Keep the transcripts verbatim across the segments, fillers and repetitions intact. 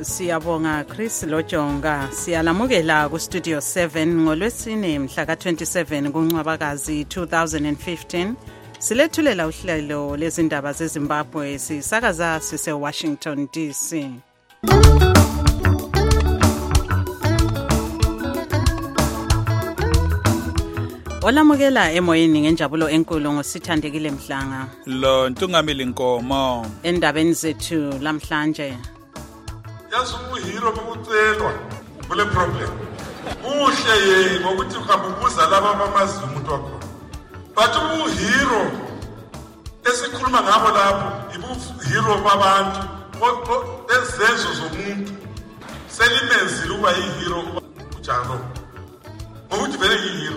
Siyabonga Chris Lojonga. Siyalamukela ku Studio seven ngolwesine mhla ka twenty-seven kuNcwabakazi two thousand fifteen. Silethulela uhlelo lezindaba zeZimbabwe sisakaza sise Washington D C. Olamukela emoyeni ngenjabulo enkulu ngosithandekile Mhlanga. Lo Ntungamili Nkomo. Endabeni zethu lamhlanje. Yazi umuhero bokucelwa kule problem. Uhle yeye ngokuthi uhambuza laba bamazi umuntu wakho. But umuhero esikhuluma ngabo lapho ibuhero babantu ezenzo zomuntu. Selimenzile ukuba yihero ujalo. Ngokuthi vele yihero.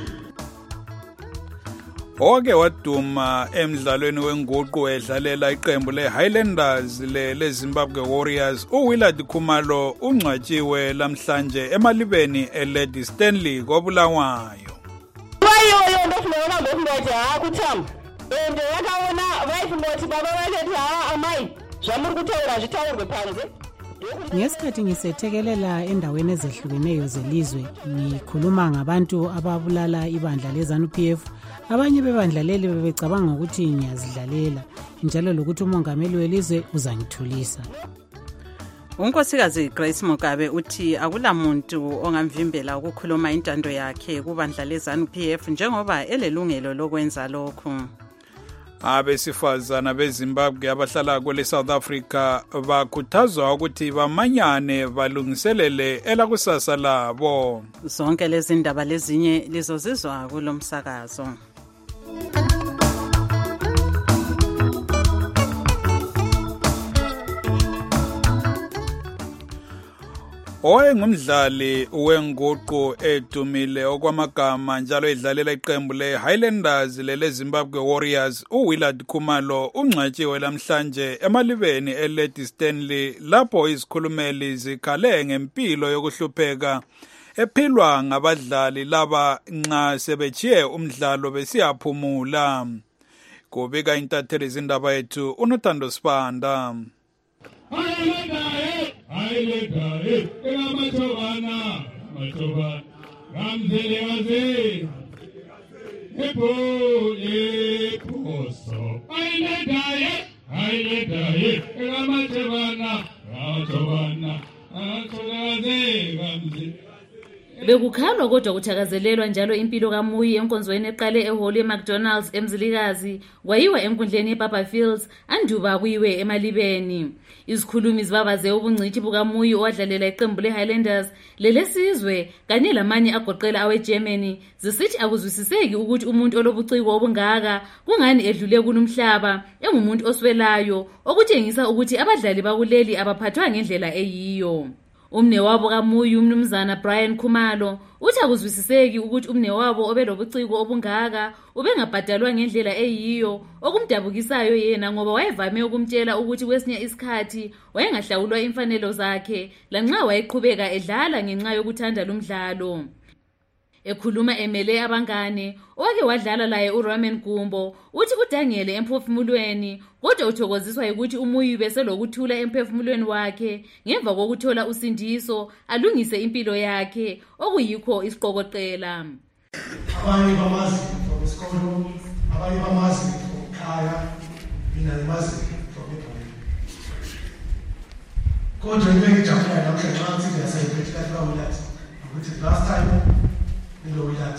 Oke waduma emidlalweni wenguqu edlalela iqembu leHighlanders leZimbabwe Warriors uWillard Khumalo ungcwatshiwe lamhlanje emalibeni eLady Stanley koBulawayo. Wayo ndofuna ngokungaja akuthamba. Ende yakaona bayifumbothi baba balethe ha amayi. Zwamuri kutaura zvitaurwe panze. Ngesikhathi ngisethekelela endaweni ezehlukeneyo zelizwe ngikhuluma ngabantu ababulala ibandla leZANU-P F, abanye bebandla leli bebecabanga ukuthi ngiyazidlalela njalo lokuthi umongameli welizwe uzangithulisa. Unkosikazi Grace Mugabe uthi akulamuntu ongamvimbela ukukhuluma intando yakhe kubandla leZANU-P F njengoba elelungelo lokwenza lokho. Abesifazana beZimbabwe abahlala kwele South Africa bakhuthazwa ukuthi bamanyane balungiselele elakusasa labo. Zonke lezi ndaba lezinye lizozizwa kulomsakazo. Owayengumdlali wenguqu edumile okwamagama njalo edlalela iqembu leHighlanders leZimbabwe Warriors uWillard Khumalo ungcwatshiwe lamhlanje emalibeni eLady Stanley lapho izikhulumeli zikhale ngempilo yokuhlupheka ephilwa ngabadlali laba nxa sebechiye umdlalo besiyaphumula. Kubika intatheli zindaba yethu uNothando Sibanda. Ayilegaye engamatobana matobana ngamzelekaze epo eposo ayilegaye ayilegaye engamatobana matobana ngamzelekaze ngamze. Bekukhalwa kodwa kuthakazelelwa njalo impilo kaMuyi enkonzweni eqale eHall eMcDonald's eMzilikazi kwayiwa enkundleni eBaba Fields anduba kuyiwe emalibeni. Izikhulumi zibabaze ubungcithi bukaMuyi owadlalela iqembu leHighlanders lelesizwe kanye lamanye agoqela aweGermany zisithi akuzwisiseki ukuthi umuntu olobuciko obungaka kungani edlule kulumhlaba engumuntu oswelayo okutshengisa ukuthi abadlali bakuleli abaphathwa ngendlela eyiyo. Umnewabo kaMuyi umnumzana Brian Khumalo uthi akuzwisiseki ukuthi umnewabo obelobuciko obungaka ubengabhadalwa ngendlela eyiyo okumdabukisayo yena ngoba wayevame ukumtshela ukuthi kwesinye isikhathi wayengahlawulwa imfanelo zakhe lanxa wayeqhubeka edlala ngenxa yokuthanda lumdlalo. Ekhuluma emele abangane oke wadlala laye uRamen Gumbo uthi udangele emphefumulweni kodwa uthokoziswa ukuthi uMuyi beselokuthula emphefumulweni wakhe ngemva kokuthola usindiso alungise impilo yakhe okuyikho isiqokoqela. Abanye bamazi from isikolo, abanye bamazi from ekhaya, mina ngimazi from eBhayibheli. Kodwa into engijabula namhlanje xa ngithi ngiyasayibethela kaWillard ukuthi last time lo Willard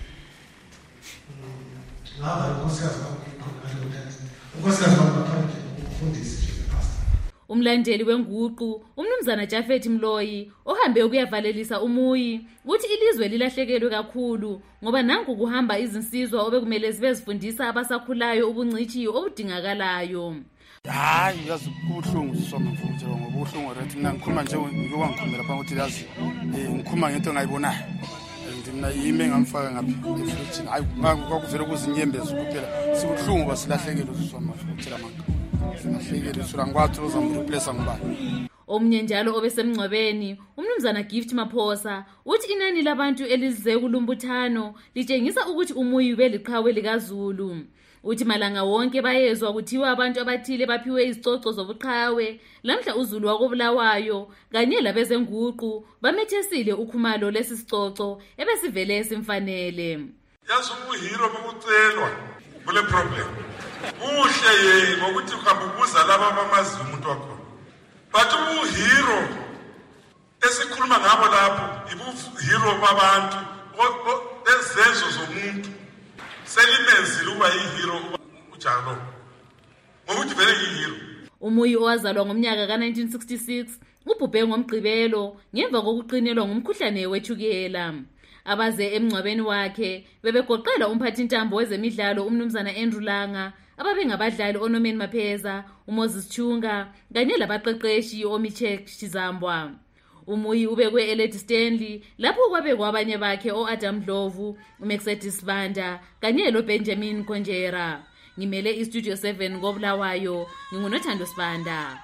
ngaba unkosikazi bakho Willard unkosikazi bakho baphambili ukufundisa pastor. Umlandeli wenguqu umnumzana Jafet Mloyi ohambe ukuyavalelisa uMuyi uthi ilizwe lilahlekelwe kakhulu ngoba nanku kuhamba izinsizwa obekumele zibe zifundisa abasakhulayo ubungcithi obudingakalayo. Hayi yazi kubuhlungu sisoma mfuthu ngoba ubuhlungu rethi mina ngikhuluma nje ngokwangikhumela pha ukuthi yazi ngikhuluma ngento engayibonayo. Mina yime ngamfaka ngaphi efridge hayi kwakuvela kuzinyembeza kuphela sibuhlungu basilahlekele usisoma futhi lamanga silahlekele usura ngwathi uzamreplace ngubani. Omnye njalo obesemngcwabeni umnumzana Gift Maphosa uthi inani labantu elize kulumbuthano litshengisa ukuthi uMuyi beliqhawe likaZulu. Uthi malanga wonke bayezwa kuthiwa abantu abathile baphiwe izicoco zobuqhawe, lamhla uZulu wakobulawayo kanye labezenguqu bamethesile ukhumalo lesi sicoco ebesivele simfanele. Yazi ubuhero bokucelwa kule problem. Kuhle ye ngokuthi uhamba ubuza laba bamazi umuntu wakho. But ubuhero esikhuluma ngabo lapho ibuhero babantu ezenzo zomuntu. Selimenzile uba yihero ujalo. Ngokuthi vele yihero. Umuyi owazalwa ngomnyaka ka nineteen sixty-six ubhubhe ngomgqibelo ngemva kokuqinelwa ngumkhuhlane wethukela. Abaze emncwabeni wakhe bebegoqela umphathintambo wezemidlalo umnumzana Andrew Langa, ababengabadlali oNomeni Mapheza, uMoses Chunga kanye labaqeqeshi oMichek Chizambwa. Umuyi ubekwe eLady Stanley lapho kwabekwa abanye bakhe oAdam Dlovu, uMexetis Banda kanye loBenjamin Konjera. Ngimele iStudio seven ngobulawayo, ngingunothando Sibanda.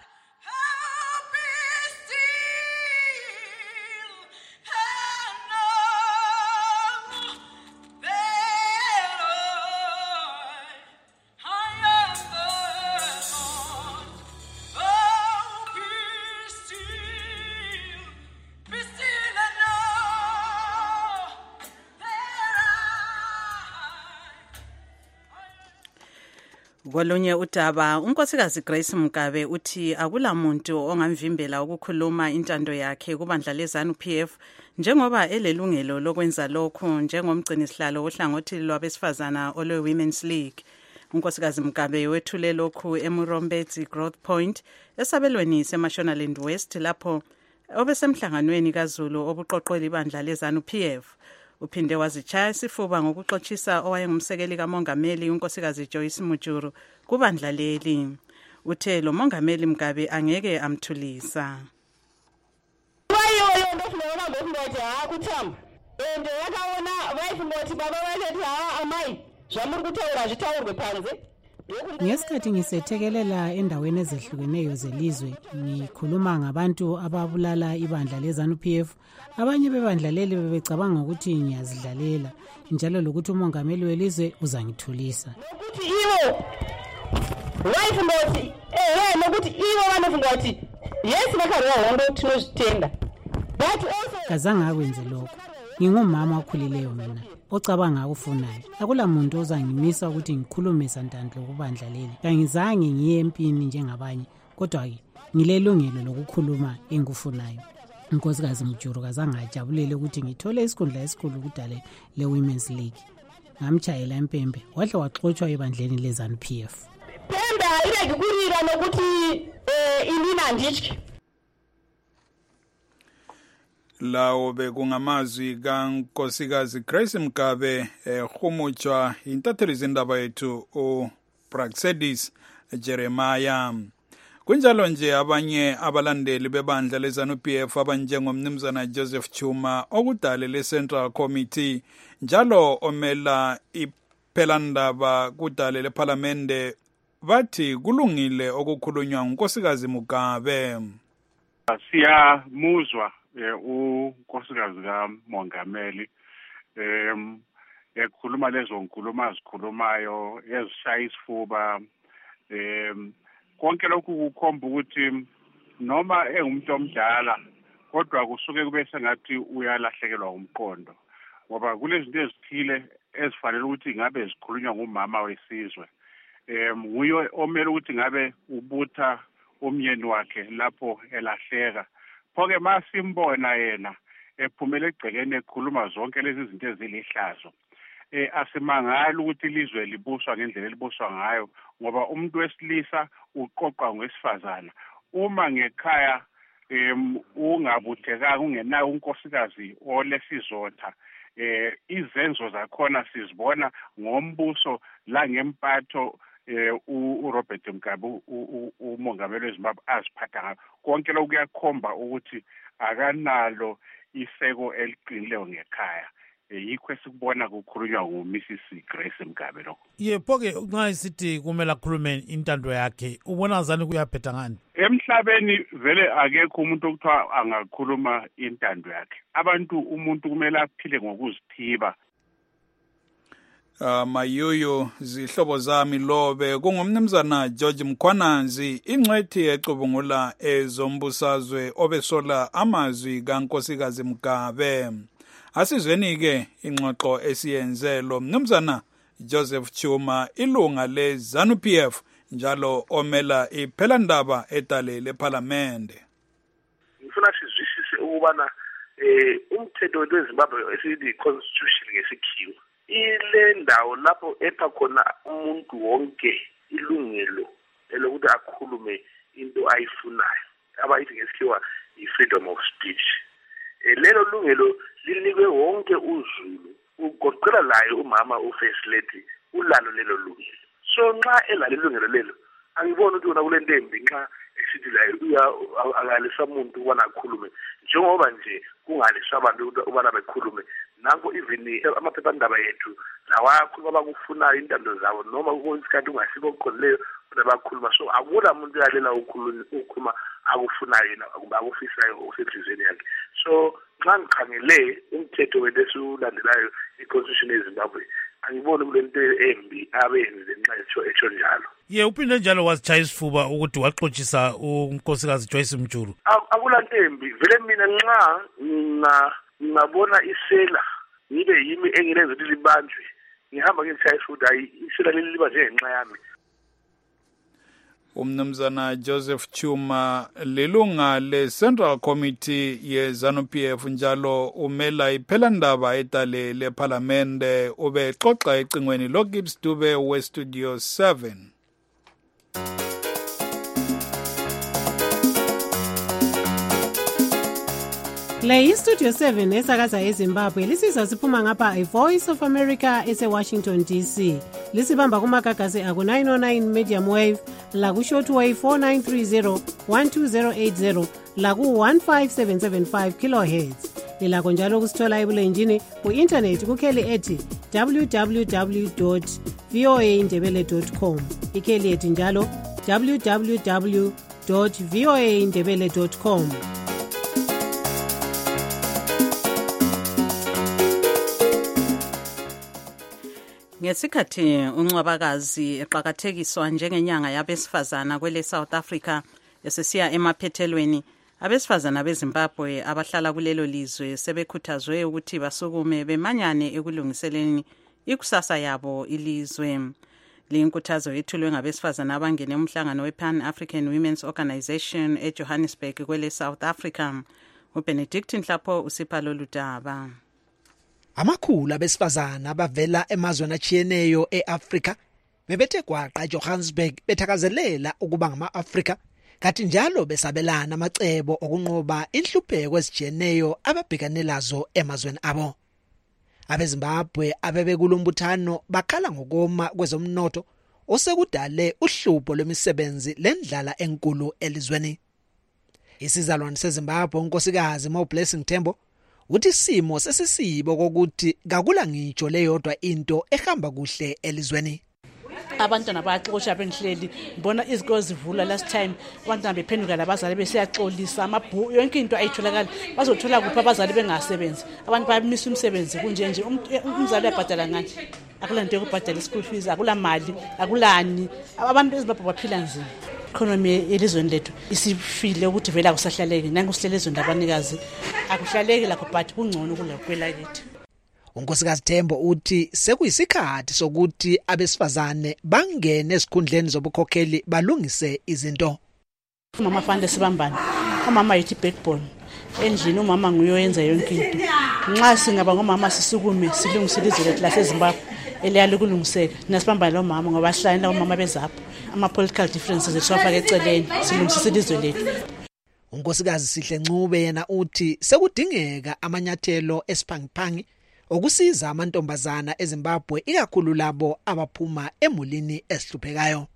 Kolunye udaba unkosikazi Grace Mugabe uthi akulamuntu ongamvimbela ukukhuluma intando yakhe kubandla leZANU P F njengoba elelungelo lokwenza lokho njengomgcinisihlalo ohlangothi lwabesifazana olwe Women's League. Unkosikazi Mugabe wethule lokhu eMurombezi Growth Point esabelweni seMashonaland West lapho obesemhlanganweni kaZulu obuqoqweli ibandla leZANU P F. Uphinde wazichaya isifuba ngokuxoxisa owayengumsekeli kamongameli unkosikazi Joyce Mujuru kubandla leli. Uthe lo mongameli Mugabe angeke amthulisa. Wayo ndofuna ngokuthi akuthamba. Ende yakaona bayifumbothi baba balethu ha amayi. Jamuri kuthawula zithawurwe phansi. Ngesikhathi ngisethekelela endaweni ezehlukeneyo zelizwe ngikhuluma ngabantu ababulala ibandla leZANU P F, abanye bebandla leli bebecabanga ukuthi ngiyazidlalela njalo lokuthi umongameli welizwe uzangithulisa. Ukuthi iwo wayifumbothi eh nokuthi iwo banofungothi yes nakhona wonke uthinoshitenda. But also kazange akwenze lokho. Ngingumama okhulileyo mina ocabanga ukufunayo. Akula muntu ozangimisa ukuthi ngikhulume santandlo kubandla leli. Kangizange ngiye empini njengabanye, kodwa ke ngilelungelo lokukhuluma engikufunayo. Unkosikazi Mujuru kazange ajabulele ukuthi ngithole isikhundla esikhulu kudale le Women's League. Ngamchayela empembe wahle waxoxwa ebandleni leZANU P F. Pembe ile ngikurira nokuthi eh inina nditshi. Lawo bekungamazwi kankosikazi Grace Mugabe ehumutshwa intatheli zindaba yethu uBraxedis Jeremiah. Kunjalo nje abanye abalandeli bebandla leZANU P F abanjengomnumzana Joseph Chuma okudale leCentral Committee njalo omela iphelandaba kudale leParliamente bathi kulungile okukhulunywa ngunkosikazi Mugabe. Siyamuzwa unkosikazi kamongameli em ekhuluma lezo nkulumo azikhulumayo ezishaya isifuba em konke lokhu kukhomba ukuthi noma engumuntu omdala kodwa kusuke kube sengathi uyalahlekelwa umqondo ngoba kulezinto ezithile ezifanele ukuthi ngabe zikhulunywa ngumama wesizwe em nguye omele ukuthi ngabe ubutha umyeni wakhe lapho elahleka. Phoke masimbona yena ephumele egcekeni ekhuluma zonke lezi zinto ezilihlazo. Eh asimangala ukuthi ilizwe libuswa ngendlela elibuswa ngayo ngoba umuntu wesilisa uqoqwa ngwesifazana. Uma ngekhaya em ungabuthekanga ungenayo unkosikazi olesizotha eh izenzo zakhona sizibona ngombuso la ngempatho eh uRobert Mugabe umongameli weZimbabwe aziphatha ngayo konke lokhu kuyakhomba ukuthi akanalo iseko eliqinileyo ngekhaya. Yikho esikubona kukhulunywa nguMissus Grace Mugabe lokho. Yepho ke nxa isithi kumele akhulume intando yakhe ubona zani kuyaphetha ngani? Emhlabeni vele akekho umuntu okuthiwa angakhuluma intando yakhe. Abantu umuntu kumele aphile ngokuzithiba. Uh, mayuyu zihlobo zami lobe kungumnumzana George Mkhwananzi ingcwethi ecubungula ezombusazwe obesola amazwi kaNkosikazi Mgabe. Asizweni ke ingxoxo esiyenze lo mnumzana Joseph Chuma ilunga le ZANU P F njalo omela iphelandaba etale leParliament. Ngifuna sizwisise ukubana eh umthetho weZimbabwe esithi constitution ngesikhiwa ile ndawo lapho epha khona umuntu wonke ilungelo elokuthi akhulume into ayifunayo abayithi ngesikhiwa i-freedom of speech. Lelo lungelo linikwe wonke uzulu ugoqela layo umama uFirst Lady ulalo lelo lungelo. So nxa elalo lungelo lelo angiboni ukuthi kule ntembi nxa esithi layo uyakalisa umuntu ubana akhulume njengoba nje kungalisa abantu ubana bekhulume nango even amaphephandaba yethu lawakhuluma abakufunayo intando zabo noma kusikhathi ungasiko okuqondileyo bakhuluma. So akula umuntu uyalela ukukhuluma akufunayo yena akufisayo osenhlizweni yakhe. So nxa ngikhangele umthetho wethu i-constitution yeZimbabwe angiboni kule nto embi abenzi nxa etsho etsho njalo. Ye uphinde njalo wasichaya isifuba ukuthi waxoxisa uNkosikazi Joyce Mjulu. Akula nto embi vele mina nxa ngabona isela nibe yimi engilenza ukuthi libanjwe ngihamba ngitshaya isifuba hayi isela leliba nje ngenxa yami. Umnumzana Joseph Chuma lilunga le Central Committee ye ZANU P F njalo umela iphelandaba etale leParliament ube xoxa ecingweni lo Gibbs Dube we Studio seven. Le iStudio seven esakaza eZimbabwe lisiza siphuma ngapha iVoice of America ese Washington D C. Lisibamba kumagagasi aku nine oh nine medium wave la ku shortwave four nine three zero one two zero eight zero la ku one five seven seven five kilohertz. Lilakho njalo kusithola ebulenjini ku internet kukheli ethi w w w dot voa ndebele dot com. Ikheli ethi njalo w w w dot voa ndebele dot com. Ngesikhathi uNcwabakazi eqhakathekiswa njengenyanga yabesifazana kwele South Africa esesiya emaphethelweni, abesifazana beZimbabwe abahlala kulelo lizwe sebekhuthazwe ukuthi basukume bemanyane ekulungiseleni ikusasa yabo ilizwe. Linkuthazo yethulwe ngabesifazana abangene umhlangano wePan African Women's Organization eJohannesburg kwele South Africa. uBenedict Nhlapho usipha lolu daba. Amakhulu abesifazana abavela emazweni achiyeneyo eAfrika bebethe gwaqa eJohannesburg bethakazelela ukuba ngama-Afrika kathi njalo besabelana amacebo okunqoba inhlupheko ezijiyeneyo ababhekanelazo emazweni abo. AbeZimbabwe abebekulombuthano bakhala ngokoma kwezomnotho osekudale uhlupho lwemisebenzi lendlala enkulu elizweni. Isizalwane seZimbabwe uNkosikazi MoBlessing Tembo uthi isimo sesisibo kokuthi kakula ngitsho leyodwa into ehamba kuhle elizweni. Abantwana bayaxoxa benhleli ngibona izikolo zivula last time abantwana bephenduka labazali besiyaxolisa amabhuku yonke into ayitholakala bazothola kuphi abazali bengasebenzi abantu bayamisa umsebenzi kunje nje umzali uyabhadala ngani akula nto yokubhadala school fees akula mali akulani abantu eZimbabwe baphila nzima. Economy elizweni lethu isifile ukuthi vela kusahlaleke nangu sihlelezo ndabanikazi akuhlaleke lakho but kungcono kulekwela lethu. uNkosikazi Tembo uthi sekuyisikhathi sokuthi abesifazane bangene esikhundleni zobukhokheli balungise izinto. Umama fanele sibambane. Umama yithi backbone. Endlini umama nguyoyenza yonke into. Nxa singaba ngomama sisukume silungise ilizwe lethu laseZimbabwe eliyalo kulungiseka. Nasibambane lo mama ngoba sihlala umama bezapho. Ama political differences esifaka eceleni silungise ilizwe lethu. uNkosikazi Sihle Ncube yena uthi sekudingeka amanyathelo esiphangiphangi okusiza amantombazana eZimbabwe ikakhulu labo abaphuma emulini esihluphekayo.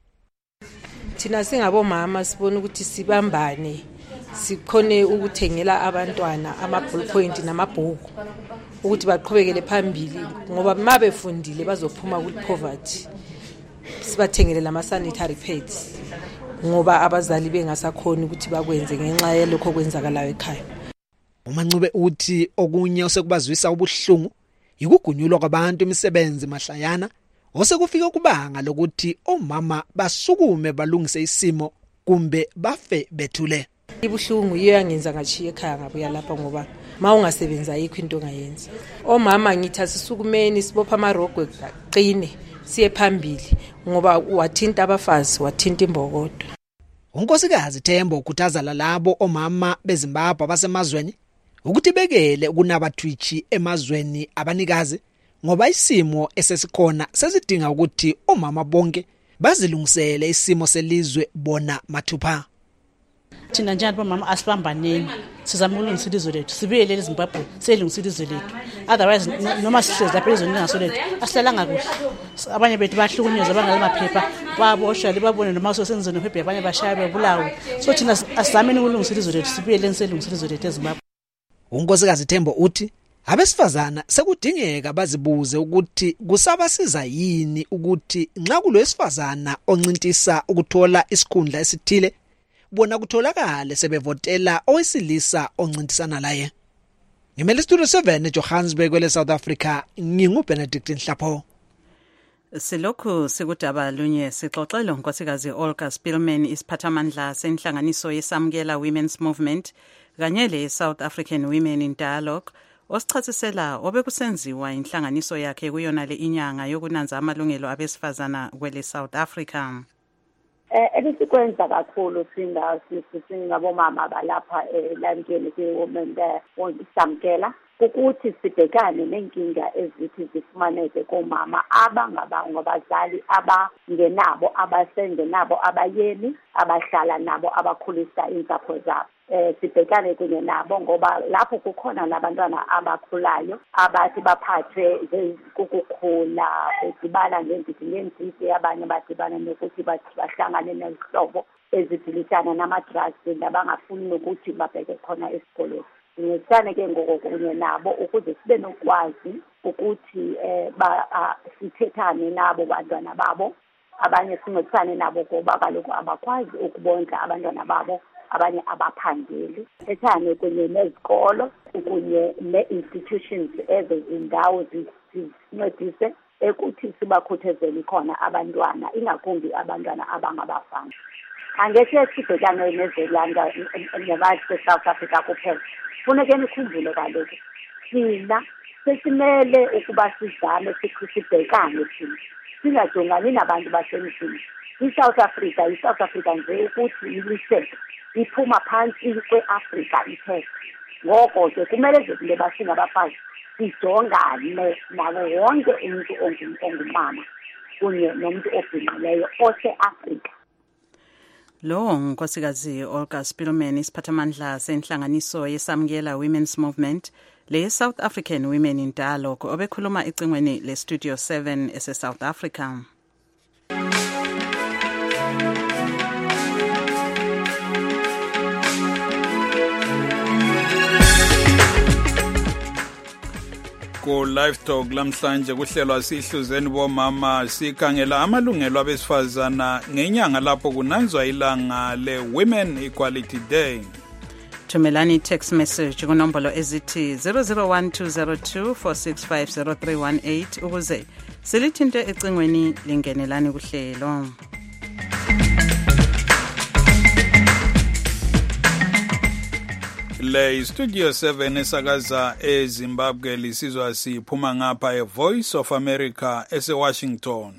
Thina singabomama sibona ukuthi sibambane sikhone ukuthengela abantwana ama ballpoint namabhuku ukuthi baqhubekele phambili ngoba mabefundile bazophuma ku poverty. Sibathengele lama sanitary pads ngoba abazali bengasakhona ukuthi bakwenze ngenxa yalokho kwenzakalayo ekhaya. uMancube uthi okunye osekubazwisa ubuhlungu ikugunyulwa kwabantu imisebenzi mahlayana osekufika kubanga lokuthi omama basukume balungise isimo kumbe bafe bethule. Ibuhlungu iyo yangenza ngachiye ekhaya ngabuya lapha ngoba mawungasebenza ayikho into ongayenza. Omama ngithi asisukumeni sibopha amarogwe qine siye phambili ngoba wathinta abafazi wathinta imbokodo. Unkosikazi Thembo ukhuthaza lalabo omama beZimbabwe abasemazweni ukuthi bekele ukunabathwichi emazweni abanikazi ngoba isimo esesikhona sesidinga ukuthi omama bonke bazilungisele isimo selizwe bona mathupha. Thina njalo mama asibambaneni sizama ukulungisa ilizwe lethu sibuyele eZimbabwe selungisa ilizwe lethu otherwise noma sihlezi lapha ezweni lingasolethu asilalanga kuhle abanye bethu bahlukunyezwa bangalamaphepha baboshwa libabone noma sosenzweni phepha abanye bashaya bebulawo so thina asizameni ukulungisa ilizwe lethu sibuyele selungisa ilizwe lethu eZimbabwe. Unkosikazi Thembo uthi abesifazana sekudingeka bazibuze ukuthi kusabasiza yini ukuthi nxa kulowesifazana oncintisa ukuthola isikhundla esithile bona kutholakala sebevotela owesilisa oncintisana laye. Ngimele Studio seven eJohannesburg kwele South Africa ngingu Benedict Nhlapho. Silokhu sikudaba lunye sixoxela unkosikazi Olga Spillman isiphathamandla senhlanganiso yesamukela Women's Movement kanye le South African Women in Dialogue osichasisela obekusenziwa inhlanganiso yakhe kuyona le inyanga yokunanza amalungelo abesifazana kwele South Africa. Eh ebisikwenza kakhulu sinda singabomama balapha elandweni kwewomen samkela ukuthi sibhekane nenkinga ezithi zifumaneke komama abangabanga abazali abangenabo abasengenabo abayeni abahlala nabo abakhulisa insapho zabo. Eh sibhekane kunye nabo ngoba lapho kukhona nabantwana abakhulayo abathi baphathwe ukukhula bedibana ngezinto ngenzisi abanye badibana nokuthi bahlangane nezihlobo ezidilitana nama-drugs nabangafuni ukuthi babheke khona esikoleni. Ngisane ke ngokunye nabo ukuze sibe nokwazi ukuthi eh sithethane nabo bantwana babo abanye sincedisane nabo ngoba kaloku abakwazi ukubonga abantwana babo abanye abaphangeli ethane kunye nezikolo kunye ne-institutions ezindawo zincedise ekuthi sibakhuthazele khona abantwana ingakumbi abantwana abangabafana. Angeke sibhekane nezilanda nabantu South Africa kuphela. Funeke nikhumbule kaloku thina sesimele ukuba sizame sibhekane thina singajongani nabantu basemzini. I-South Africa i-South Africa nje ukuthi iliseke iphuma phansi kwe-Afrika iphela. Ngoko ke kumele nje basingabafazi sijongane nawo wonke umuntu ongumama kunye nomuntu obhinqileyo ose-Afrika. Lo nkosikazi Olga Spillman isiphathamandla senhlanganiso yesamukela Women's Movement le South African Women in Dialogue obekhuluma ecingweni le Studio seven ese South Africa. Ku live talk lamhlanje kuhlelwa sihluzeni bomama sikhangela amalungelo abesifazana ngenyanga lapho kunanzwa ilanga le Women Equality Day. Thumelani text message kunombolo ezithi zero zero one two zero two four six five zero three one eight ukuze silithinte ecingweni lingenelani kuhlelo. Le Studio seven esakaza eZimbabwe lisizwa siphuma ngapha eVoice of America ese Washington.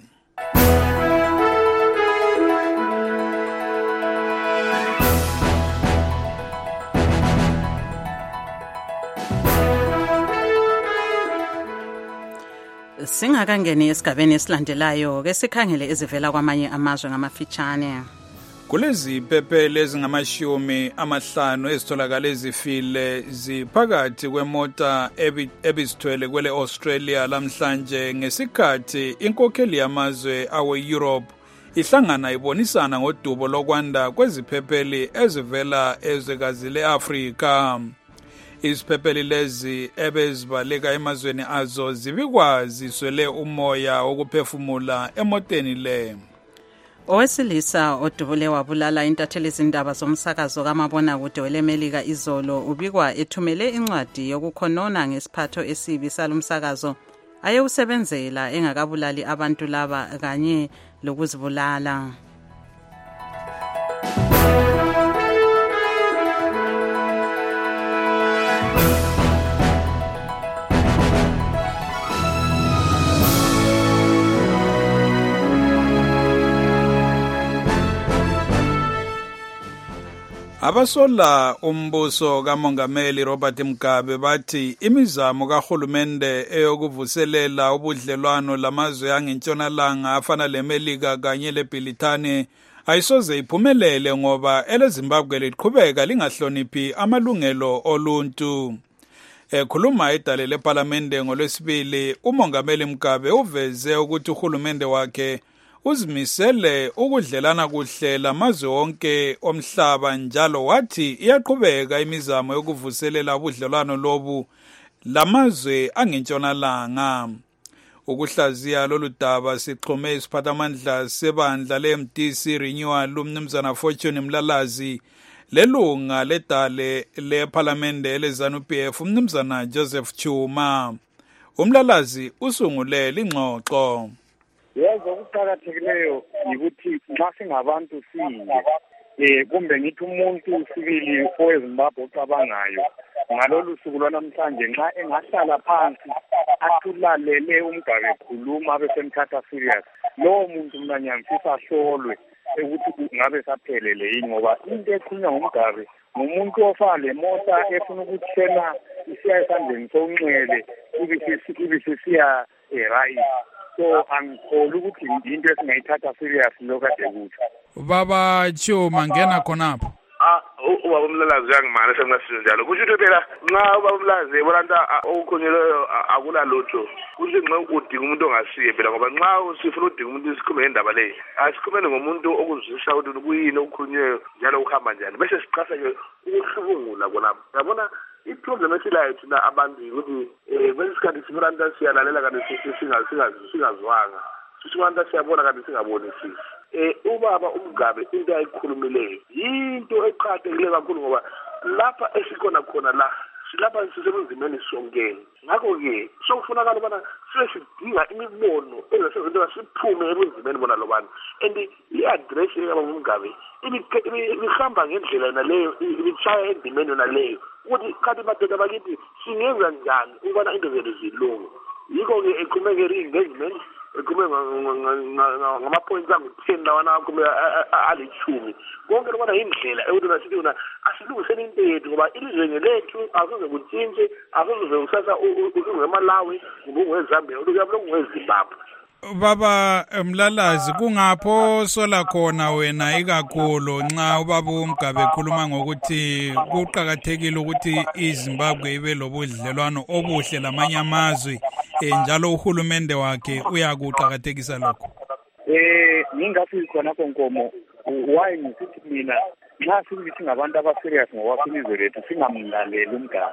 Singakangeni esigabeni esilandelayo ke sikhangele ezivela kwamanye amazwe ngamafitshane. Kulezi phephele ezingamashumi amahlanu ezitholakala ezifile ziphakathi kwemota ebisithwele kwele Australia lamhlanje ngesikhathi inkokheli yamazwe awe-Europe ihlangana ibonisana ngodubo lokwanda kweziphepheli ezivela ezwekazi le-Afrika. Iziphepheli lezi ebezibaleka emazweni azo zibikwazi swele umoya wokuphefumula emoteni le. Owesilisa odubule wabulala intatheli izindaba zomsakazo kamabona kude welemelika izolo ubikwa ethumele incwadi yokukhonona ngesiphatho esibi salumsakazo ayewusebenzela engakabulali abantu laba kanye lokuzibulala. Abasola umbuso kaMongameli Robert Mugabe bathi imizamo kahulumende eyokuvuselela ubudlelwano lamazwe angentshonalanga afana leMelika kanye leBritane ayisoze iphumelele ngoba eleZimbabwe liqhubeka lingahloniphi amalungelo oluntu. Ekhuluma edale leParlamente ngolwesibili, uMongameli Mugabe uveze ukuthi uhulumende wakhe uzimisele ukudlelana kuhle lamazwe wonke omhlaba, njalo wathi iyaqhubeka imizamo yokuvuselela ubudlelwano lobu lamazwe angentshonalanga. Ukuhlaziya lolu daba sixhume isiphathamandla sebandla le-M D C Renewal umnumzana Fortune Mlalazi lelunga ledale leParlamente eleZANU P F umnumzana Joseph Chuma. Umlalazi usungulele ingxoxo. Yebo, ukuqakathekileyo ukuthi nxa singabantu sinye eh kumbe ngithi umuntu sibili oweZimbabwe ocabangayo ngalolu suku lwanamhlanje nxa engahlala phansi athulalele uMgabe khuluma besemthatha serious, lowo muntu mina ngiyamfisa ahlolwe ukuthi ngabe saphelele yini, ngoba into ekhulunywa nguMgabe ngumuntu ofana lemota efuna ukuthena isiya esandleni sonxele ibisisiya right. So angikholwa ukuthi into esingayithatha serious lokho kade kuthi. Baba Chuma ngena khonapho. Ah ubaba Mlalazi uyangimana sengasizwe njalo. Kusho ukuthi phela nxa ubaba Mlalazi ebonanta okukhonyeleyo akula lutho. Kusho nxa udinga umuntu ongasiye phela, ngoba nxa usifuna udinga umuntu isikhulume indaba leyo, asikhulumele ngomuntu okuzwisisa ukuthi kuyini okukhonyeyo njalo ukuhamba njani. Bese siqasa ke ukuhlubungula konapho. Yabona iproblem esilayo thina abantu ukuthi eh kwesikhathi sibolanta siyalalela kanti singazwanga, sibolanta siyabona kanti singabonisisi. Eh ubaba uMgabe into ayikhulumileyo into eqhaqhekile kakhulu, ngoba lapha esikhona khona la silapha sisebenzimeni songene. Ngakho ke sokufunakala ubana sisidinga imibono ezesebenza siphume ebunzimeni bona lobani, and i-address yaba uMgabe ibihamba ngendlela naleyo, ibishaya endimeni naleyo ukuthi kanti madoda bakithi singenza njani ukubana into zethu zilunge. Yiko-ke ekhulumeke i-engagement, ekhulume ngama-points angu-ten lawana akhulume alithumi. Konke lokubana yindlela ekuthi nasithi yona asilungiseni into yethu, ngoba ilizwe ngelethu akuze kutshintshe, akuze usasa ungeMalawi kumbe ungeZambia ulukuyabo ungeZimbabwe. Baba Mlalazi, kungapho sola khona wena ikakhulu nxa ubaba uMgabe ekhuluma ngokuthi kuqhakathekile ukuthi iZimbabwe ibe lobudlelwano obuhle lamanye amazwe, njalo uhulumende wakhe uyakuqhakathekisa lokho. Eh ngingathi khona konkomo why ngisithi mina nxa sithi ngabantu abaserious ngokwakho lethu singamlaleli uMgabe.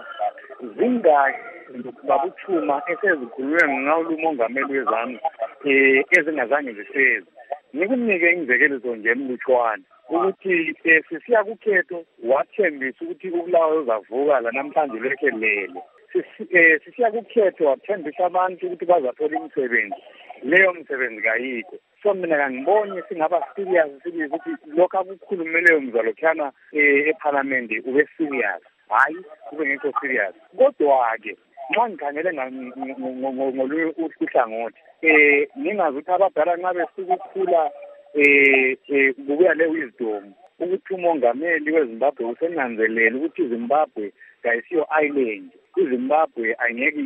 Zingaki babuthuma esezikhulunywe ngawulu uMongameli wezami eh ezingazange ziseze. Ngikunike imizekelo nje emlutshwana ukuthi sisiya kukhetho wathembisa ukuthi ubulawa uzavuka la namhlanje lekhe lele. Sisiya kukhetho wathembisa abantu ukuthi bazathola imisebenzi, leyo msebenzi kayikho. So mina ngangibonye singaba serious sibize ukuthi lokho akukhulumeleyo mzalokhana eParliament ube serious, hayi kube ngekho serious. Kodwa-ke nxa ngikhangele ngolunye uhlangothi eh ningazi ukuthi abadala nxa besuka ukukhula eh kubuya le wisdom ukuthi uMongameli weZimbabwe usenanzelela ukuthi iZimbabwe kayisiyo island, iZimbabwe ayingeke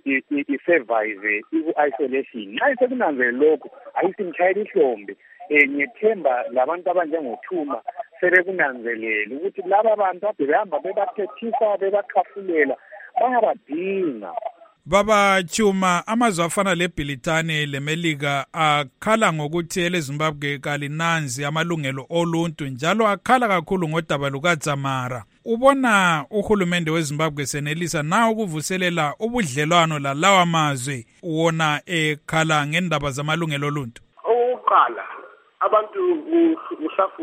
i-survive iku-isolation. Nxa sekunanzele lokho ayisimtshayela ihlombe. Eh ngiyethemba labantu abanjengoThuma sebekunanzelela ukuthi laba bantu ade behamba bebaphethisa bebakhafulela bayabadinga. Baba Chuma, amazwe afana leBritane leMelika akhala ngokuthi eleZimbabwe kalinanzi amalungelo oluntu, njalo akhala kakhulu ngodaba lukaDzamara. Ubona uhulumende weZimbabwe senelisa na ukuvuselela ubudlelwano lalawa mazwe wona ekhala ngendaba zamalungelo oluntu? Oqala abantu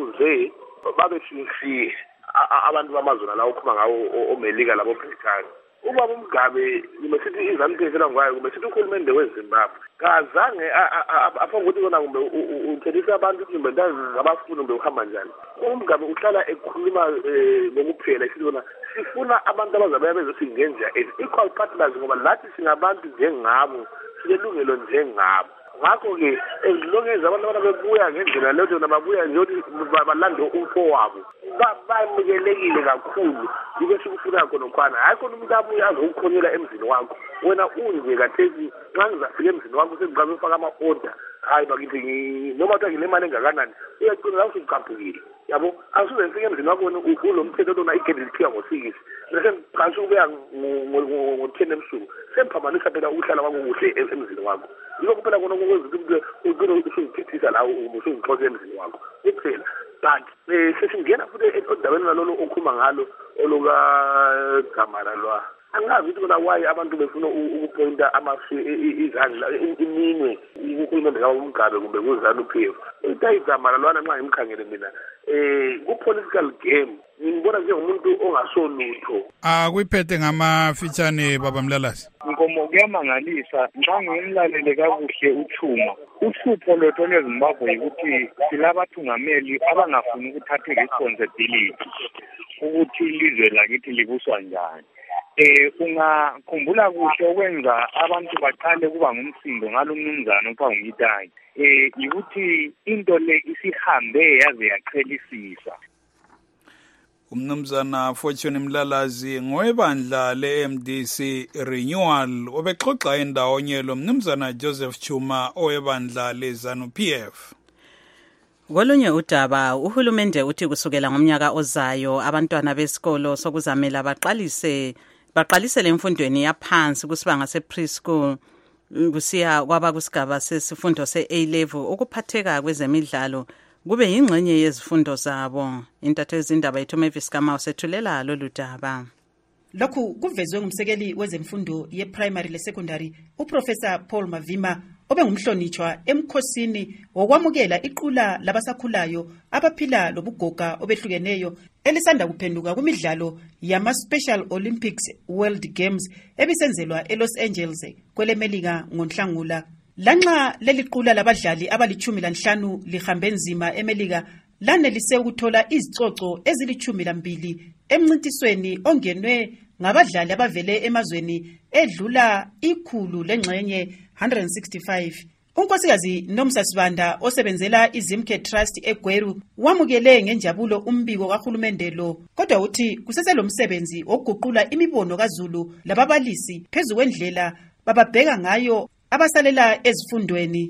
usafuze babe sinsiye abantu bamazwe lawo ukhuluma ngawo oMelika labo Britane. ubaba uMgabe kumesithi iZANU-P F elangwayo kumesithi uhulumende weZimbabwe kazange afanga ukuthi kona kumbe uthelisa abantu ukuthi kumbe ngabafuni kumbe uhamba njani. uMgabe uhlala ekhuluma ngokuphela esithi kona sifuna abantu abazabe bezosingenza equal partners ngoba lathi singabantu njengabo silelungelo njengabo. Ngakho-ke ezilongeza abantu ababebuya ngendlela leyo nababuya nje ukuthi balande umfo wabo bamukelekile kakhulu yike sikufuna khona khona hayi khona umuntu abuya azokukhonyela emzini wakho wena unje kathesi xa ngizafika emzini wakho sengiqala ufaka ama-order hayi bakithi noma kuthiwa nginemali engakanani uyagcina la usucaphukile yabo asuze ngifike emzini wakho wena ulo mthetho lona igedi liphiwa ngo-six bese ngiqalisa ukubuya ngo-ten ebusuku semphambanisa phela ukuhlala kwakho kuhle emzini wakho yiko kuphela khona kokwezinto umuntu ugcina usungiphithisa la usungixosa emzini wakho kuphela but sesingena futhi odabeni nalolo okhuluma ngalo olukagama lwa angazi ukuthi kona waye abantu befuna ukupointa amasu izandla iminwe uhulumende kaMgabe kumbe kuZANU-P F itayigama lwana nxa ngimkhangele mina eh ku political game ngibona njengomuntu ongasonutho. Ah kuyiphethe ngamafitshane baba Mlalasi. Ngomo kuyamangalisa nxa ngimlalele kakuhle uThuma uhlupho lwethu leZimbabwe ukuthi silabathungameli abangafuni ukuthatha responsibility ukuthi ilizwe lakithi libuswa njani. Eh ungakhumbula kuhle okwenza abantu baqale kuba ngumsindo ngalomnumzana opha ngitaki eh ukuthi into le isihambe yaze yaqhelisisa. Umnumzana Fortune Mlalazi ngowebandla le-M D C Renewal obexoxa endawonye lo mnumzana Joseph Chuma owebandla le-ZANU-P F. Kolunye udaba uhulumende uthi kusukela ngomnyaka ozayo abantwana besikolo sokuzamela baqalise baqalisele emfundweni yaphansi kusibanga se-preschool kusiya kwaba kusigaba sesifundo se-A level ukuphatheka kwezemidlalo kube yingxenye yezifundo zabo. Intatheli indaba yethu Mavis Kama usethulela lolu daba. Lokhu kuvezwe ngumsekeli wezemfundo ye-primary le-secondary uProfessor Paul Mavima obengumhlonitshwa emkhosini wokwamukela iqula labasakhulayo abaphila lobugoga obehlukeneyo elisanda kuphenduka kumidlalo yama-Special Olympics World Games ebisenzelwa eLos Angeles kwelemelika ngoNhlangula. Lanxa leli qula labadlali abalichumi lanhlanu lihambe nzima emelika lanelise ukuthola izicoco ezilichumi lambili emncintisweni ongenwe ngabadlali abavele emazweni edlula ikhulu lengxenye one hundred sixty-five. Unkosikazi Nomsa Sibanda osebenzela iZimke Trust eGweru wamukele ngenjabulo umbiko kahulumende lo kodwa uthi kuseselomsebenzi wokuguqula imibono kaZulu lababalisi phezu kwendlela bababheka ngayo abasalela ezifundweni.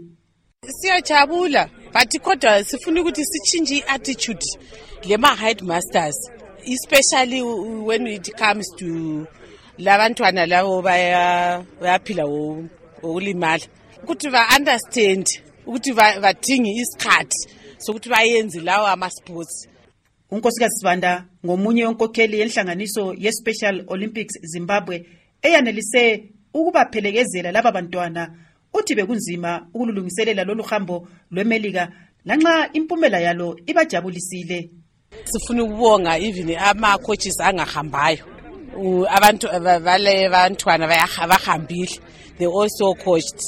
Siyajabula but kodwa sifuna ukuthi sichinje i-attitude lema headmasters especially when it comes to labantwana labo baya bayaphila ukulimala ukuthi ba understand ukuthi badinga isikhathi sokuthi bayenze lawo ama sports. Unkosikazi Sibanda ngomunye onkokheli yenhlanganiso ye-Special Olympics Zimbabwe eyanelise ukubaphelekezela laba bantwana uthi bekunzima ukulungiselela lolu hambo lwemelika lanxa impumela yalo ibajabulisile. Sifuna ukubonga even ama coaches angahambayo abantu vale bantwana bayahambile they also coached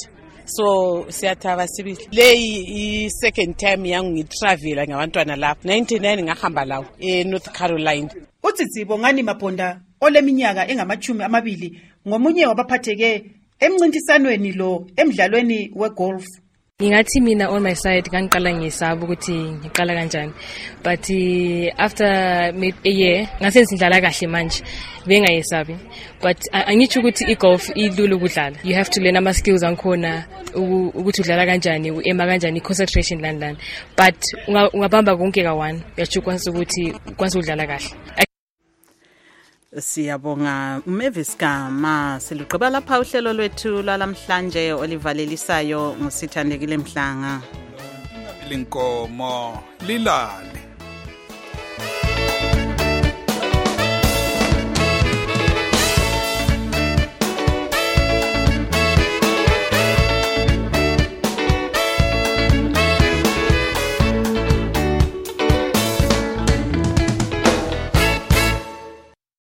so siyathaba sibili le i second time yangu ngitravel ngabantwana lapho ninety-nine ngahamba lawo e North Carolina. Utsitsibo ngani Maponda oleminyaka engamachumi amabili ngomunye wabaphatheke emncintisanweni lo emidlalweni wegolf. Ngingathi mina on my side kangiqala ngisaba ukuthi ngiqala kanjani but uh, after a year ngasenze indlala kahle manje bengayesabi but angithi ukuthi igolf ilula ukudlala you have to learn ama skills ankhona ukuthi udlala kanjani uema kanjani concentration lan lan but ungabamba konke ka one uyachukwanisa ukuthi ukwazi udlala kahle. Siyabonga Mavis Kama siluqaba lapha uhlelo lwethu lalamhlanje olivalelisayo ngusithandekile Mhlanga. Linkomo lilale.